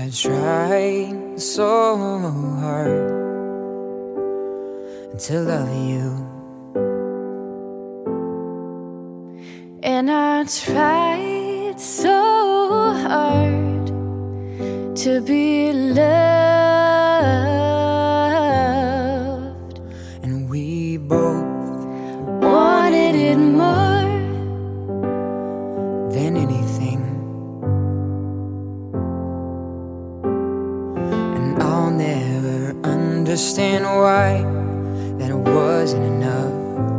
tried so hard to love you, and I tried so hard to be loved, and we both wanted it more than anything. And I'll never understand why that wasn't enough.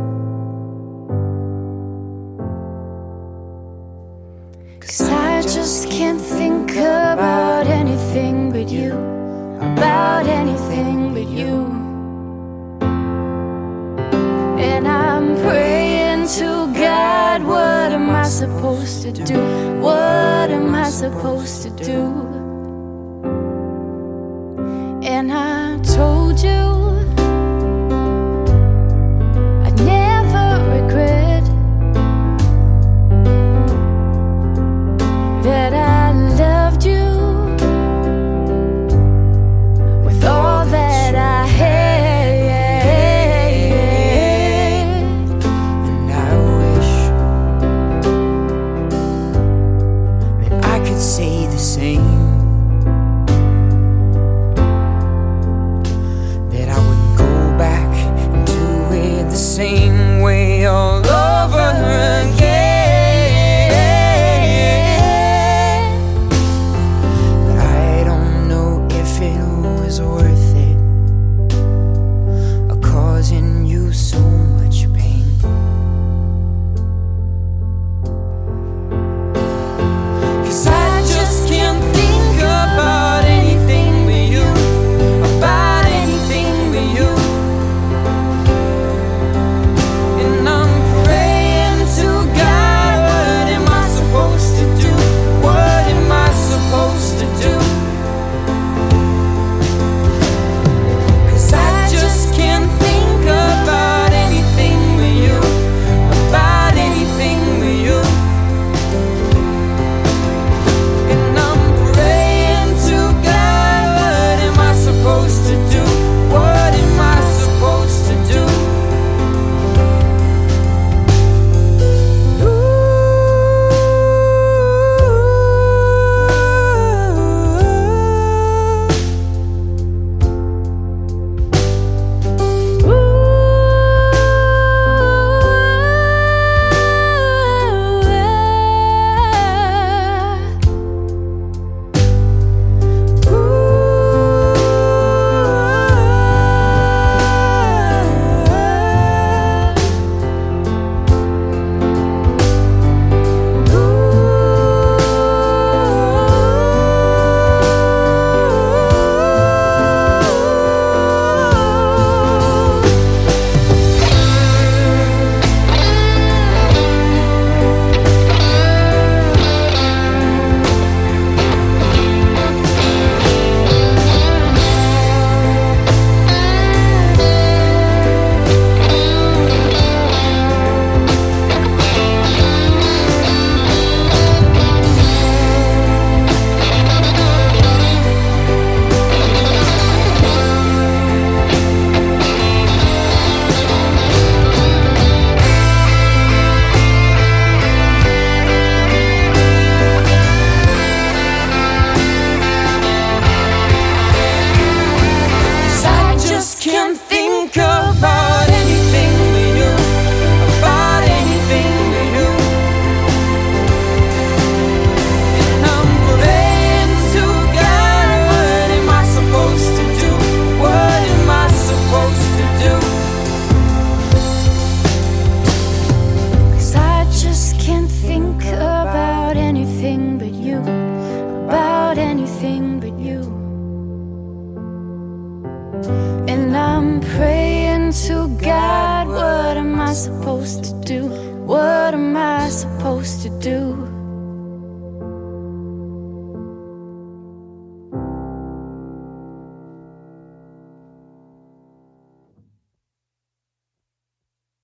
'Cause I just can't think about anything but you, about anything but you. And I'm praying to God, what am I supposed to do? What am I supposed to do? And I